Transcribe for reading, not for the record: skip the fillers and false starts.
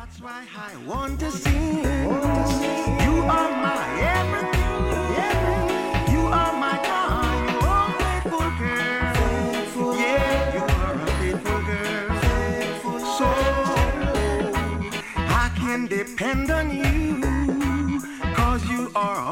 That's why I want to sing. You are my everything. You are my God. You are a faithful girl. Yeah, you are a faithful girl. So I can depend on you, 'cause you are